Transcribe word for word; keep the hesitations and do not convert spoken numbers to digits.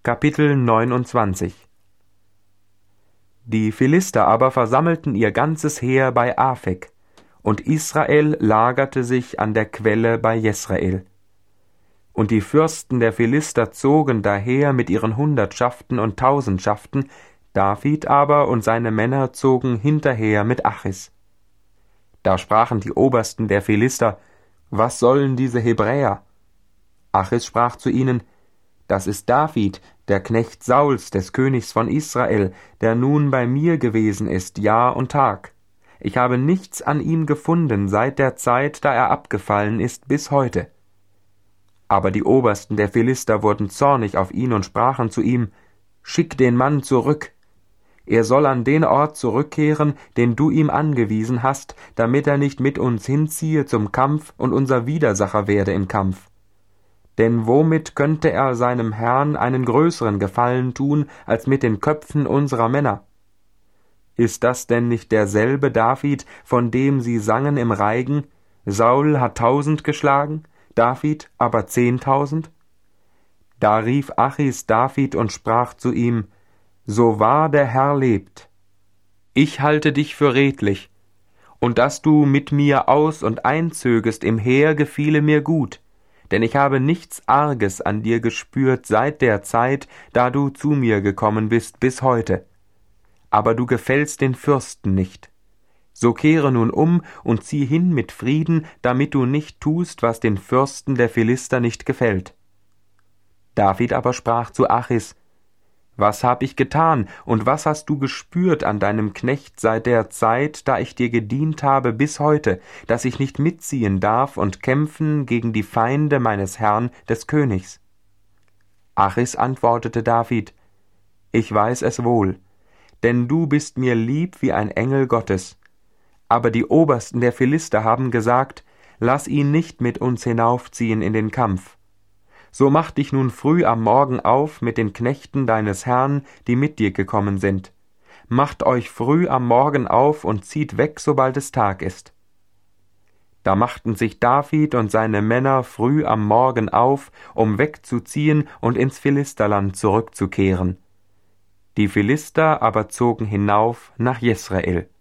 Kapitel neunundzwanzig. Die Philister aber versammelten ihr ganzes Heer bei Aphek, und Israel lagerte sich an der Quelle bei Jesrael. Und die Fürsten der Philister zogen daher mit ihren Hundertschaften und Tausendschaften, David aber und seine Männer zogen hinterher mit Achis. Da sprachen die Obersten der Philister: Was sollen diese Hebräer? Achis sprach zu ihnen: Das ist David, der Knecht Sauls, des Königs von Israel, der nun bei mir gewesen ist, Jahr und Tag. Ich habe nichts an ihm gefunden seit der Zeit, da er abgefallen ist, bis heute. Aber die Obersten der Philister wurden zornig auf ihn und sprachen zu ihm: Schick den Mann zurück. Er soll an den Ort zurückkehren, den du ihm angewiesen hast, damit er nicht mit uns hinziehe zum Kampf und unser Widersacher werde im Kampf. Denn womit könnte er seinem Herrn einen größeren Gefallen tun, als mit den Köpfen unserer Männer? Ist das denn nicht derselbe David, von dem sie sangen im Reigen: Saul hat tausend geschlagen, David aber zehntausend? Da rief Achis David und sprach zu ihm: So wahr der Herr lebt, ich halte dich für redlich, und dass du mit mir aus- und einzögest im Heer, gefiele mir gut, denn ich habe nichts Arges an dir gespürt seit der Zeit, da du zu mir gekommen bist, bis heute. Aber du gefällst den Fürsten nicht. So kehre nun um und zieh hin mit Frieden, damit du nicht tust, was den Fürsten der Philister nicht gefällt. David aber sprach zu Achis: Was hab ich getan, und was hast du gespürt an deinem Knecht seit der Zeit, da ich dir gedient habe bis heute, dass ich nicht mitziehen darf und kämpfen gegen die Feinde meines Herrn des Königs? Achis antwortete David: Ich weiß es wohl, denn du bist mir lieb wie ein Engel Gottes. Aber die Obersten der Philister haben gesagt: Lass ihn nicht mit uns hinaufziehen in den Kampf. So mach dich nun früh am Morgen auf mit den Knechten deines Herrn, die mit dir gekommen sind. Macht euch früh am Morgen auf und zieht weg, sobald es Tag ist. Da machten sich David und seine Männer früh am Morgen auf, um wegzuziehen und ins Philisterland zurückzukehren. Die Philister aber zogen hinauf nach Jesrael.